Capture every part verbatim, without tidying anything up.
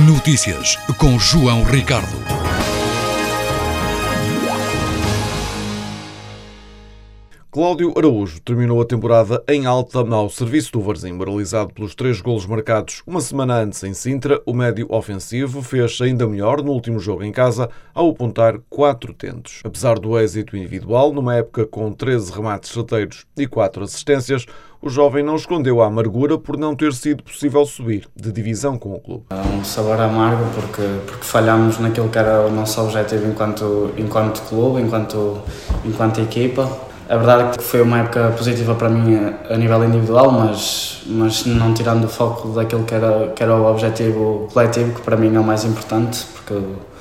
Notícias com João Ricardo. Cláudio Araújo terminou a temporada em alta ao serviço do Varzim. Moralizado pelos três golos marcados uma semana antes em Sintra, o médio ofensivo fez ainda melhor no último jogo em casa ao apontar quatro tentos. Apesar do êxito individual, numa época com treze remates certeiros e quatro assistências, o jovem não escondeu a amargura por não ter sido possível subir de divisão com o clube. É um sabor amargo porque, porque falhámos naquilo que era o nosso objetivo enquanto, enquanto clube, enquanto, enquanto equipa. A verdade é que foi uma época positiva para mim a nível individual, mas, mas não tirando o foco daquilo que era, que era o objetivo coletivo, que para mim é o mais importante, porque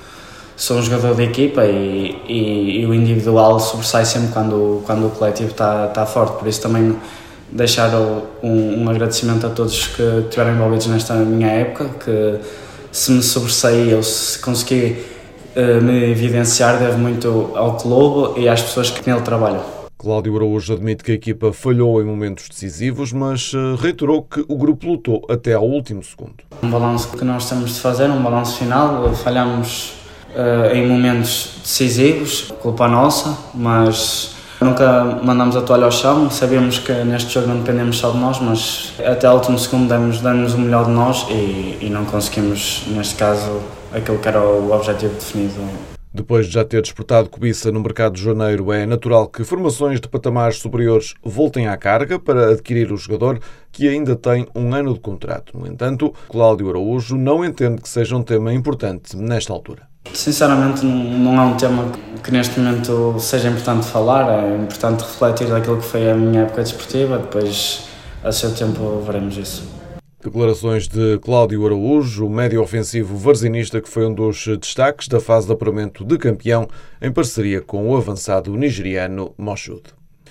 sou um jogador de equipa e, e, e o individual sobressai sempre quando, quando o coletivo está, está forte. Por isso também deixar um, um agradecimento a todos que estiveram envolvidos nesta minha época, que se me sobressaí ou se consegui uh, me evidenciar, devo muito ao clube e às pessoas que nele trabalham. Cláudio Araújo admite que a equipa falhou em momentos decisivos, mas reiterou que o grupo lutou até ao último segundo. Um balanço que nós temos de fazer, um balanço final, falhamos uh, em momentos decisivos, culpa nossa, mas nunca mandamos a toalha ao chão. Sabíamos que neste jogo não dependemos só de nós, mas até ao último segundo demos, demos o melhor de nós e, e não conseguimos, neste caso, aquilo que era o objetivo definido. Depois de já ter disputado cobiça no mercado de janeiro, é natural que formações de patamares superiores voltem à carga para adquirir o jogador, que ainda tem um ano de contrato. No entanto, Cláudio Araújo não entende que seja um tema importante nesta altura. Sinceramente, não é um tema que neste momento seja importante falar, é importante refletir daquilo que foi a minha época desportiva, depois a seu tempo veremos isso. Declarações de Cláudio Araújo, o médio ofensivo varzinista que foi um dos destaques da fase de apuramento de campeão em parceria com o avançado nigeriano Moshood.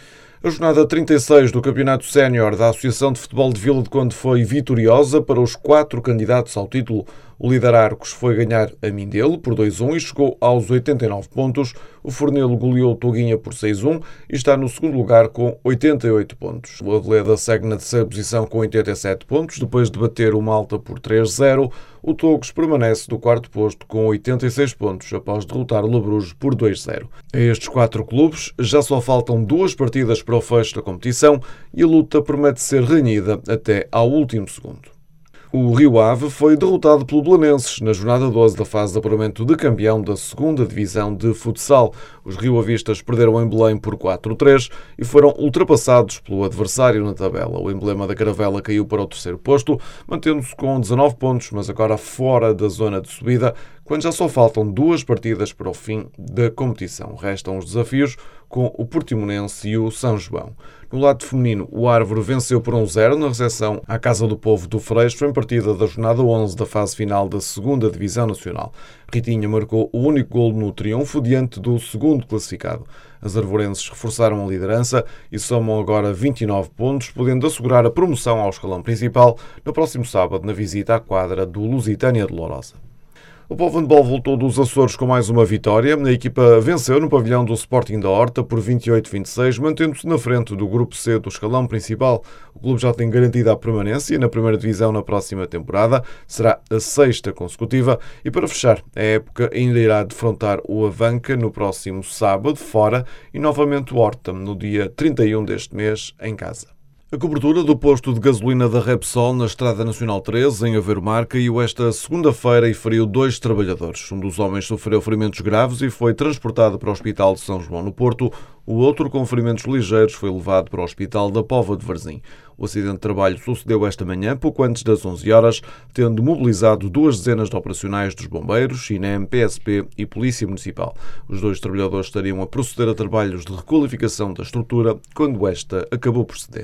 A jornada trinta e seis do Campeonato Sénior da Associação de Futebol de Vila de Conde foi vitoriosa para os quatro candidatos ao título. O líder Arcos foi ganhar a Mindelo por dois a um e chegou aos oitenta e nove pontos. O Fornelo goleou Toguinha por seis a um e está no segundo lugar com oitenta e oito pontos. O Aveleda segue na terceira posição com oitenta e sete pontos, depois de bater o Malta por três a zero. O Togos permanece no quarto posto com oitenta e seis pontos, após derrotar o Labrujo por dois a zero. A estes quatro clubes já só faltam duas partidas para o fecho da competição e a luta promete ser renhida até ao último segundo. O Rio Ave foi derrotado pelo Belenenses na jornada doze da fase de apuramento de campeão da segunda divisão de futsal. Os rioavistas perderam em Belém por quatro a três e foram ultrapassados pelo adversário na tabela. O emblema da Caravela caiu para o terceiro posto, mantendo-se com dezanove pontos, mas agora fora da zona de subida, quando já só faltam duas partidas para o fim da competição. Restam os desafios com o Portimonense e o São João. No lado feminino, o Árvore venceu por um a zero na recepção à Casa do Povo do Freixo em partida da jornada onze da fase final da segunda Divisão Nacional. Ritinha marcou o único golo no triunfo diante do segundo classificado. As arvorenses reforçaram a liderança e somam agora vinte e nove pontos, podendo assegurar a promoção ao escalão principal no próximo sábado na visita à quadra do Lusitânia de Lourosa. O Povo Handball voltou dos Açores com mais uma vitória. A equipa venceu no pavilhão do Sporting da Horta por vinte e oito a vinte e seis, mantendo-se na frente do grupo C do escalão principal. O clube já tem garantida a permanência na primeira divisão na próxima temporada. Será a sexta consecutiva e, para fechar, a época ainda irá defrontar o Avanca no próximo sábado, fora, e novamente o Horta no dia trinta e um deste mês, em casa. A cobertura do posto de gasolina da Repsol na Estrada Nacional treze, em Aveiro Mar, caiu esta segunda-feira e feriu dois trabalhadores. Um dos homens sofreu ferimentos graves e foi transportado para o Hospital de São João no Porto. O outro, com ferimentos ligeiros, foi levado para o Hospital da Póvoa de Varzim. O acidente de trabalho sucedeu esta manhã, pouco antes das onze horas, tendo mobilizado duas dezenas de operacionais dos bombeiros, I N E M, P S P e Polícia Municipal. Os dois trabalhadores estariam a proceder a trabalhos de requalificação da estrutura quando esta acabou por ceder.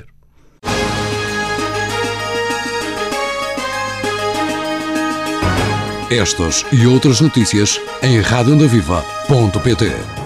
Estas e outras notícias em rádio onda viva ponto pt.